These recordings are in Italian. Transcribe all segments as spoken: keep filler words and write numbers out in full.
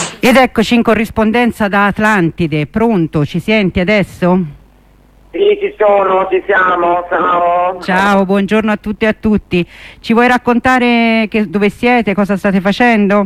Ed eccoci in corrispondenza da Atlantide. Pronto? Ci senti adesso? Sì, ci sono, ci siamo, ciao. Ciao, buongiorno a tutti e a tutti. Ci vuoi raccontare che, dove siete, cosa state facendo?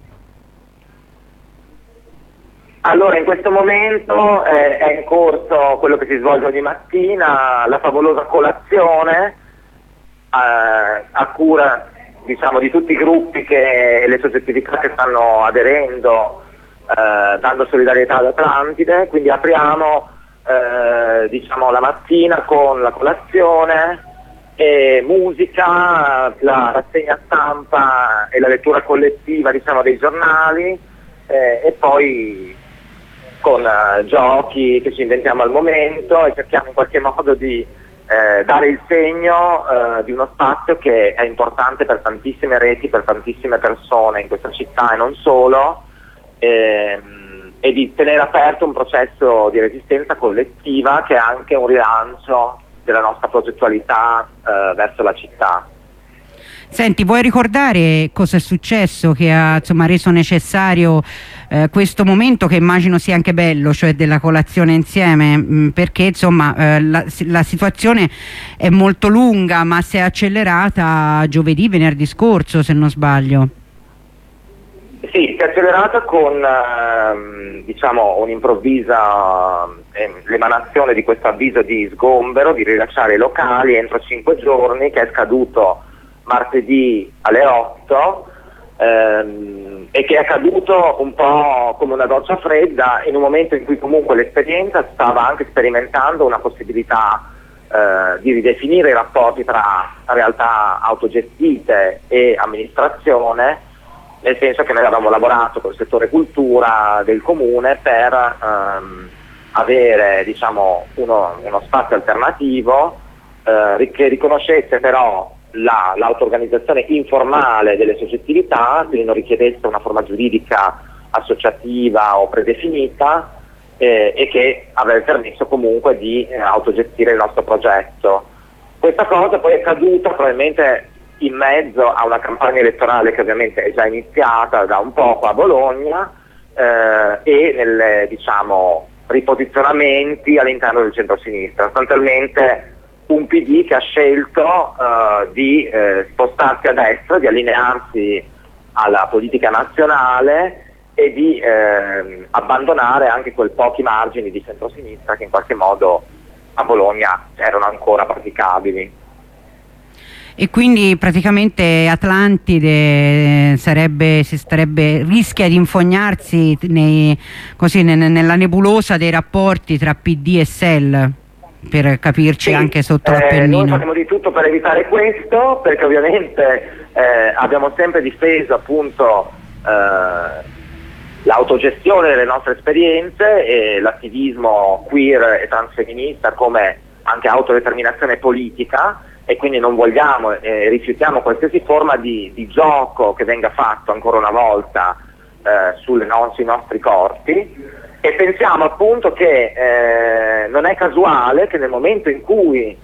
Allora, in questo momento eh, è in corso quello che si svolge ogni mattina, la favolosa colazione eh, a cura, diciamo, di tutti i gruppi che, e le soggettività che stanno aderendo, eh, dando solidarietà ad Atlantide. Quindi apriamo eh, diciamo, la mattina con la colazione e musica, la rassegna stampa e la lettura collettiva, diciamo, dei giornali, eh, e poi con uh, giochi che ci inventiamo al momento e cerchiamo in qualche modo di eh, dare il segno uh, di uno spazio che è importante per tantissime reti, per tantissime persone in questa città e non solo, ehm, e di tenere aperto un processo di resistenza collettiva che è anche un rilancio della nostra progettualità uh, verso la città. Senti, vuoi ricordare cosa è successo che ha, insomma, reso necessario eh, questo momento, che immagino sia anche bello, cioè della colazione insieme, mh, perché insomma eh, la, la situazione è molto lunga, ma si è accelerata giovedì, venerdì scorso, se non sbaglio. Sì, si è accelerata con ehm, diciamo un'improvvisa eh, l'emanazione di questo avviso di sgombero, di rilasciare i locali entro cinque giorni, che è scaduto martedì alle otto, ehm, e che è accaduto un po' come una doccia fredda in un momento in cui comunque l'esperienza stava anche sperimentando una possibilità eh, di ridefinire i rapporti tra realtà autogestite e amministrazione, nel senso che noi avevamo lavorato con il settore cultura del comune per ehm, avere, diciamo, uno, uno spazio alternativo eh, che riconoscesse però La, l'auto-organizzazione informale delle soggettività, quindi non richiedesse una forma giuridica associativa o predefinita, eh, e che avrebbe permesso comunque di eh, autogestire il nostro progetto. Questa cosa poi è caduta probabilmente in mezzo a una campagna elettorale che ovviamente è già iniziata da un poco a Bologna, eh, e nelle, diciamo, riposizionamenti all'interno del centro-sinistra, sostanzialmente un P D che ha scelto uh, di eh, spostarsi a destra, di allinearsi alla politica nazionale e di eh, abbandonare anche quei pochi margini di centrosinistra che in qualche modo a Bologna erano ancora praticabili. E quindi praticamente Atlantide sarebbe, si starebbe, rischia di infognarsi nei, così, nella nebulosa dei rapporti tra P D e S E L, per capirci, sì, anche sotto eh, l'Appennino. Noi faremo di tutto per evitare questo, perché ovviamente eh, abbiamo sempre difeso appunto eh, l'autogestione delle nostre esperienze e l'attivismo queer e transfemminista come anche autodeterminazione politica, e quindi non vogliamo e eh, rifiutiamo qualsiasi forma di, di gioco che venga fatto ancora una volta eh, sulle no- sui nostri corpi. E pensiamo appunto che eh, non è casuale che nel momento in cui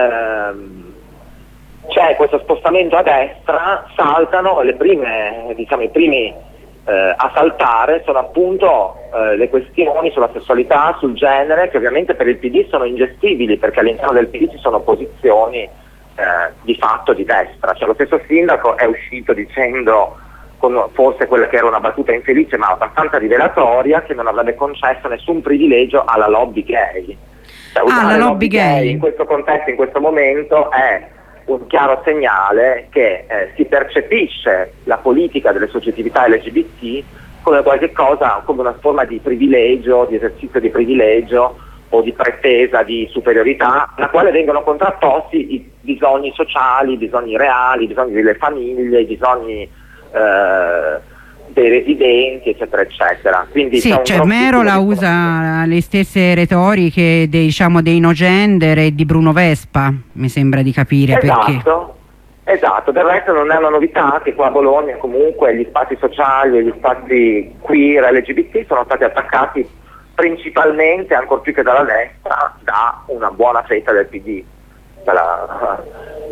ehm, c'è questo spostamento a destra saltano le prime, diciamo, i primi eh, a saltare sono appunto eh, le questioni sulla sessualità, sul genere, che ovviamente per il P D sono ingestibili, perché all'interno del P D ci sono posizioni eh, di fatto di destra. Cioè, lo stesso sindaco è uscito dicendo, con forse quella che era una battuta infelice ma abbastanza rivelatoria, che non avrebbe concesso nessun privilegio alla lobby gay. Cioè, ah, la lobby, lobby gay. gay in questo contesto, in questo momento, è un chiaro segnale che eh, si percepisce la politica delle soggettività L G B T come qualche cosa, come una forma di privilegio, di esercizio di privilegio o di pretesa di superiorità, alla quale vengono contrapposti i bisogni sociali, i bisogni reali, i bisogni delle famiglie, i bisogni Eh, dei residenti, eccetera eccetera. Quindi sì, cioè Merola usa le stesse retoriche dei, diciamo, dei no gender e di Bruno Vespa, mi sembra di capire. Esatto, perché esatto, del resto non è una novità che qua a Bologna comunque gli spazi sociali e gli spazi queer L G B T sono stati attaccati principalmente, ancor più che dalla destra, da una buona fetta del P D. La,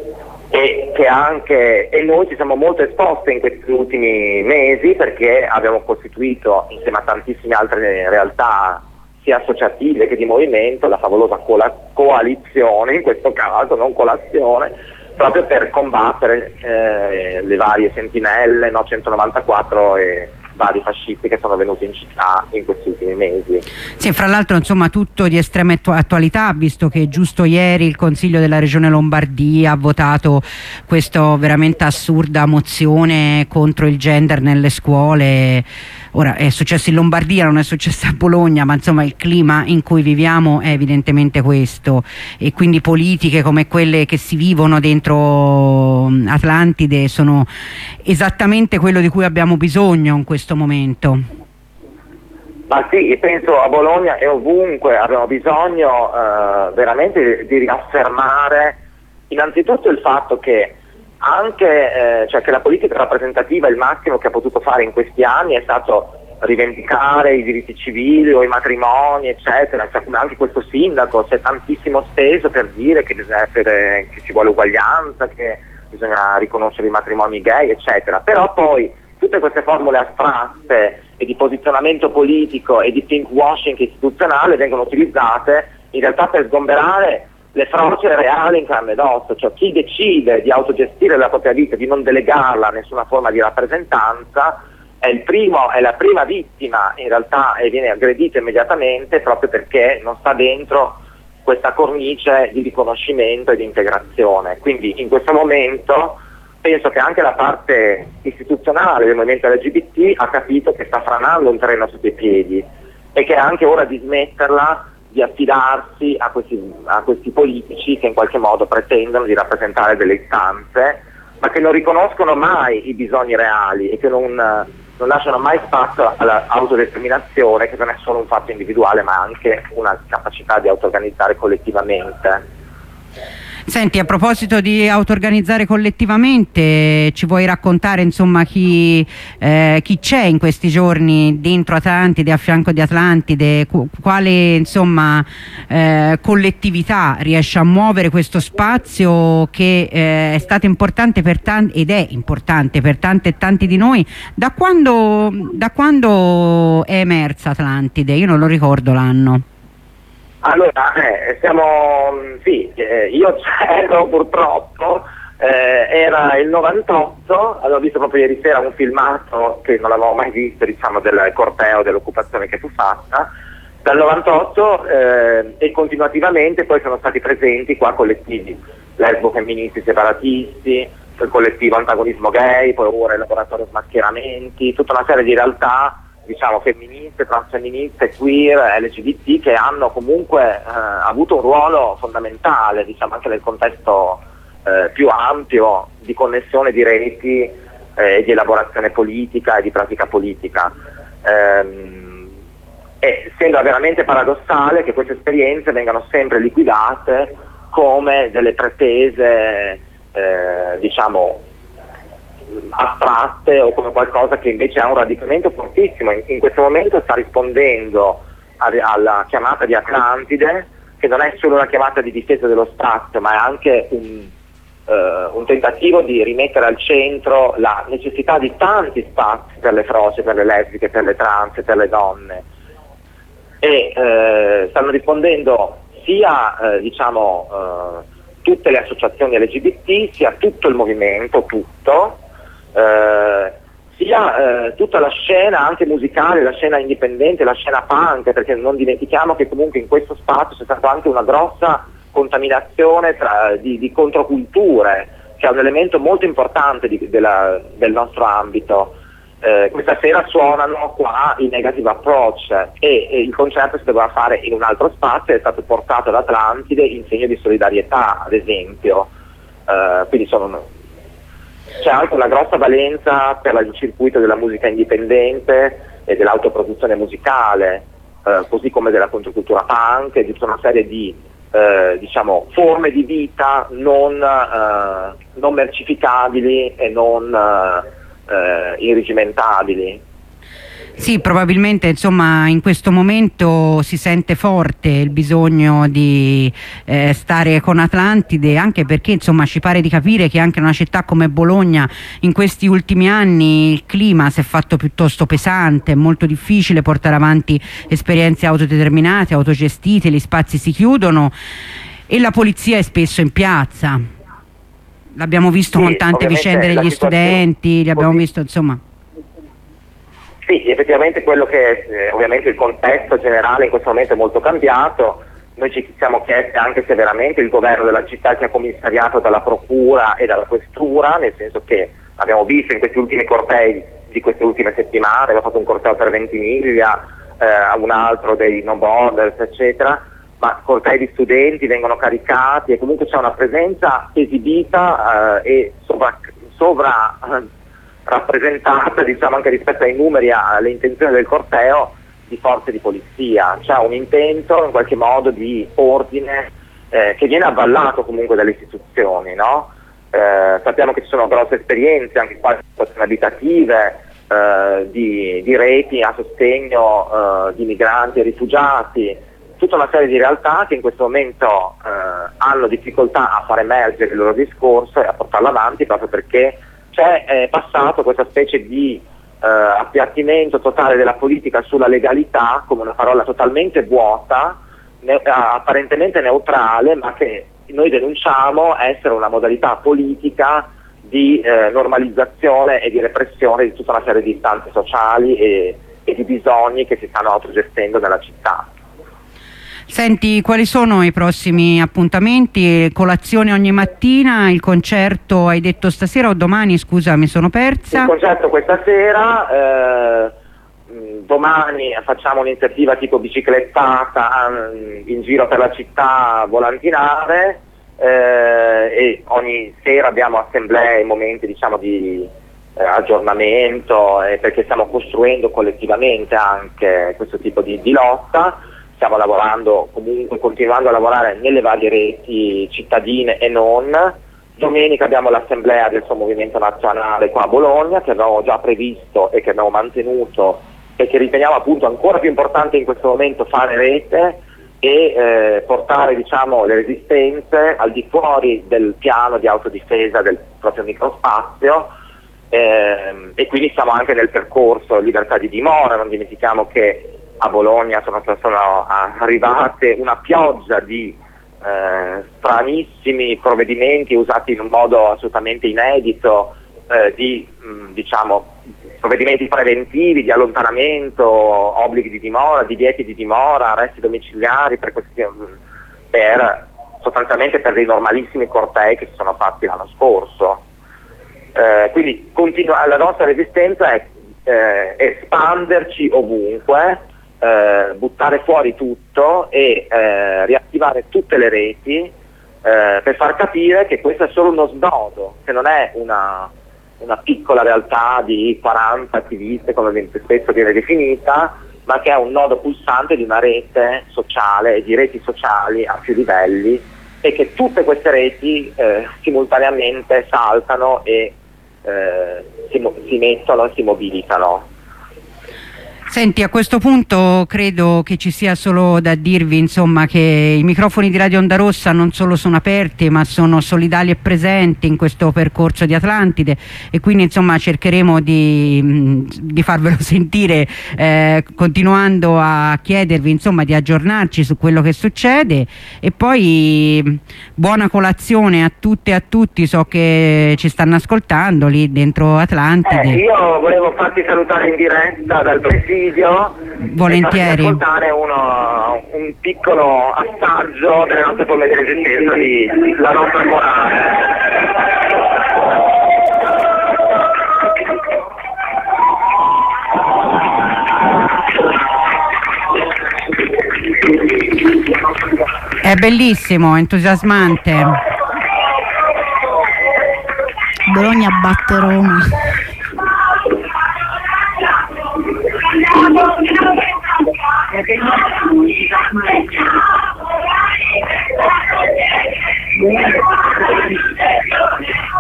e che anche e noi ci siamo molto esposti in questi ultimi mesi perché abbiamo costituito insieme a tantissime altre realtà sia associative che di movimento la favolosa cola- coalizione, in questo caso non colazione, proprio per combattere eh, le varie sentinelle, no, centonovantaquattro e vari fascisti che sono venuti in città in questi ultimi mesi. Sì, fra l'altro insomma tutto di estrema attualità, visto che giusto ieri il Consiglio della Regione Lombardia ha votato questa veramente assurda mozione contro il gender nelle scuole. Ora è successo in Lombardia, non è successo a Bologna, ma insomma il clima in cui viviamo è evidentemente questo, e quindi politiche come quelle che si vivono dentro Atlantide sono esattamente quello di cui abbiamo bisogno in questo momento. Ma sì, penso a Bologna e ovunque abbiamo bisogno eh, veramente di riaffermare innanzitutto il fatto che anche eh, cioè che la politica rappresentativa, il massimo che ha potuto fare in questi anni è stato rivendicare i diritti civili o i matrimoni eccetera, cioè, come anche questo sindaco si è tantissimo speso per dire che bisogna essere, che ci vuole uguaglianza, che bisogna riconoscere i matrimoni gay eccetera, però poi tutte queste formule astratte e di posizionamento politico e di pinkwashing istituzionale vengono utilizzate in realtà per sgomberare le frontiere reali in carne ed ossa, cioè chi decide di autogestire la propria vita, di non delegarla a nessuna forma di rappresentanza, è, il primo, è la prima vittima in realtà e viene aggredito immediatamente proprio perché non sta dentro questa cornice di riconoscimento e di integrazione. Quindi in questo momento penso che anche la parte istituzionale del movimento L G B T ha capito che sta franando un terreno sotto i piedi e che è anche ora di smetterla di affidarsi a questi, a questi politici che in qualche modo pretendono di rappresentare delle istanze ma che non riconoscono mai i bisogni reali e che non, non lasciano mai spazio all'autodeterminazione, che non è solo un fatto individuale ma anche una capacità di auto-organizzare collettivamente. Senti, a proposito di auto-organizzare collettivamente, ci vuoi raccontare insomma chi, eh, chi c'è in questi giorni dentro Atlantide, a fianco di Atlantide, quale insomma eh, collettività riesce a muovere questo spazio che eh, è stato importante per tanti ed è importante per tante e tanti di noi. Da quando, da quando è emersa Atlantide? Io non lo ricordo l'anno. Allora, eh, siamo, sì, eh, io c'ero purtroppo, eh, era il novantotto, avevo visto proprio ieri sera un filmato che non l'avevo mai visto, diciamo, del corteo dell'occupazione che fu fatta, dal novantotto eh, e continuativamente poi sono stati presenti qua collettivi, lesbo femministi separatisti, il collettivo antagonismo gay, poi ora il laboratorio smascheramenti, tutta una serie di realtà diciamo femministe, transfemministe, queer, L G B T che hanno comunque eh, avuto un ruolo fondamentale diciamo anche nel contesto eh, più ampio di connessione di reti e eh, di elaborazione politica e di pratica politica. Ehm, e sembra veramente paradossale che queste esperienze vengano sempre liquidate come delle pretese eh, diciamo astratte o come qualcosa che invece ha un radicamento fortissimo. In, in questo momento sta rispondendo a, alla chiamata di Atlantide, che non è solo una chiamata di difesa dello spazio ma è anche un, uh, un tentativo di rimettere al centro la necessità di tanti spazi per le froce, per le lesbiche, per le trans, per le donne, e uh, stanno rispondendo sia uh, diciamo uh, tutte le associazioni L G B T, sia tutto il movimento, tutto Eh, sia eh, tutta la scena anche musicale, la scena indipendente, la scena punk, perché non dimentichiamo che comunque in questo spazio c'è stata anche una grossa contaminazione tra, di, di controculture, che è un elemento molto importante di, della, del nostro ambito. Eh, questa sera suonano qua i Negative Approach e, e il concerto si doveva fare in un altro spazio, è stato portato ad Atlantide in segno di solidarietà ad esempio, eh, quindi sono c'è anche una grossa valenza per il circuito della musica indipendente e dell'autoproduzione musicale, eh, così come della controcultura punk e di tutta una serie di eh, diciamo, forme di vita non, eh, non mercificabili e non eh, irrigimentabili. Sì, probabilmente insomma in questo momento si sente forte il bisogno di eh, stare con Atlantide, anche perché insomma ci pare di capire che anche in una città come Bologna in questi ultimi anni il clima si è fatto piuttosto pesante, è molto difficile portare avanti esperienze autodeterminate, autogestite, gli spazi si chiudono e la polizia è spesso in piazza. L'abbiamo visto sì, con tante vicende degli studenti, li abbiamo visto insomma. Sì, effettivamente quello che eh, ovviamente il contesto generale in questo momento è molto cambiato. Noi ci siamo chiesti anche se veramente il governo della città sia commissariato dalla procura e dalla questura, nel senso che abbiamo visto in questi ultimi cortei di queste ultime settimane, abbiamo fatto un corteo per Ventimiglia, eh, un altro dei No Borders, eccetera, ma cortei di studenti vengono caricati e comunque c'è una presenza esibita eh, e sovra, sovra rappresentata, diciamo, anche rispetto ai numeri, alle intenzioni del corteo, di forze di polizia. C'è un intento in qualche modo di ordine eh, che viene avvallato comunque dalle istituzioni, no? Eh, sappiamo che ci sono grosse esperienze anche qua abitative eh, di, di reti a sostegno eh, di migranti e rifugiati, tutta una serie di realtà che in questo momento eh, hanno difficoltà a far emergere il loro discorso e a portarlo avanti proprio perché c'è eh, passato questa specie di eh, appiattimento totale della politica sulla legalità come una parola totalmente vuota, ne- apparentemente neutrale, ma che noi denunciamo essere una modalità politica di eh, normalizzazione e di repressione di tutta una serie di istanze sociali e, e di bisogni che si stanno autogestendo nella città. Senti, quali sono i prossimi appuntamenti? Colazione ogni mattina, il concerto hai detto stasera o domani? Scusa, mi sono persa. Il concerto questa sera, eh, domani facciamo un'iniziativa tipo biciclettata in giro per la città, volantinare, eh, e ogni sera abbiamo assemblee, momenti diciamo di eh, aggiornamento, eh, perché stiamo costruendo collettivamente anche questo tipo di, di lotta. Stiamo lavorando, comunque continuando a lavorare nelle varie reti cittadine e non. Domenica abbiamo l'assemblea del suo movimento nazionale qua a Bologna, che abbiamo già previsto e che abbiamo mantenuto e che riteniamo appunto ancora più importante in questo momento fare rete e eh, portare, diciamo, le resistenze al di fuori del piano di autodifesa del proprio microspazio. Eh, e quindi siamo anche nel percorso libertà di dimora. Non dimentichiamo che a Bologna sono, sono arrivate una pioggia di eh, stranissimi provvedimenti usati in un modo assolutamente inedito, eh, di mh, diciamo, provvedimenti preventivi, di allontanamento, obblighi di dimora, divieti di dimora, arresti domiciliari per, questi, per sostanzialmente per dei normalissimi cortei che si sono fatti l'anno scorso. Eh, quindi continua, la nostra resistenza è eh, espanderci ovunque, Eh, buttare fuori tutto e eh, riattivare tutte le reti eh, per far capire che questo è solo uno snodo, che non è una, una piccola realtà di quaranta attiviste come spesso viene definita, ma che è un nodo pulsante di una rete sociale e di reti sociali a più livelli, e che tutte queste reti eh, simultaneamente saltano e eh, si, si mettono e si mobilitano. Senti, a questo punto credo che ci sia solo da dirvi insomma che i microfoni di Radio Onda Rossa non solo sono aperti ma sono solidali e presenti in questo percorso di Atlantide, e quindi insomma cercheremo di, di farvelo sentire eh, continuando a chiedervi insomma di aggiornarci su quello che succede. E poi buona colazione a tutte e a tutti, so che ci stanno ascoltando lì dentro Atlantide. Eh, io volevo farti salutare in diretta dal presidio. Volentieri. E ascoltare uno, un piccolo assaggio delle nostre forme di resistenza, di La nostra morale. È bellissimo, entusiasmante. Bologna batte Roma.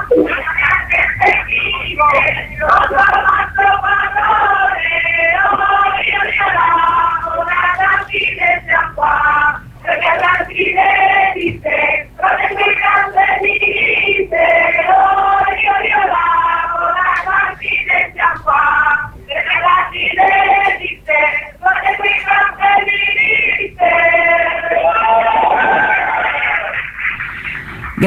Lo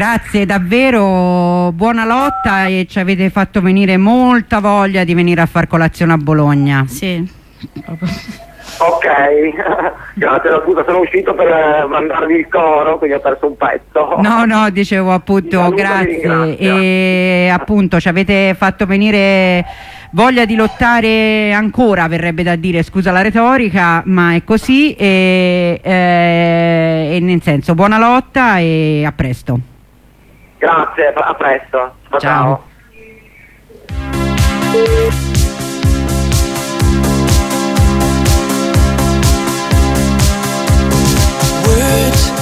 Grazie davvero, buona lotta, e ci avete fatto venire molta voglia di venire a far colazione a Bologna. Sì. Ok, grazie, scusa, sono uscito per mandarvi il coro, quindi ho perso un pezzo. No, no, dicevo appunto grazie, e appunto ci avete fatto venire voglia di lottare ancora, verrebbe da dire, scusa la retorica, ma è così, e, e, e nel senso buona lotta e a presto. Grazie, a presto. Ciao. Ciao. Words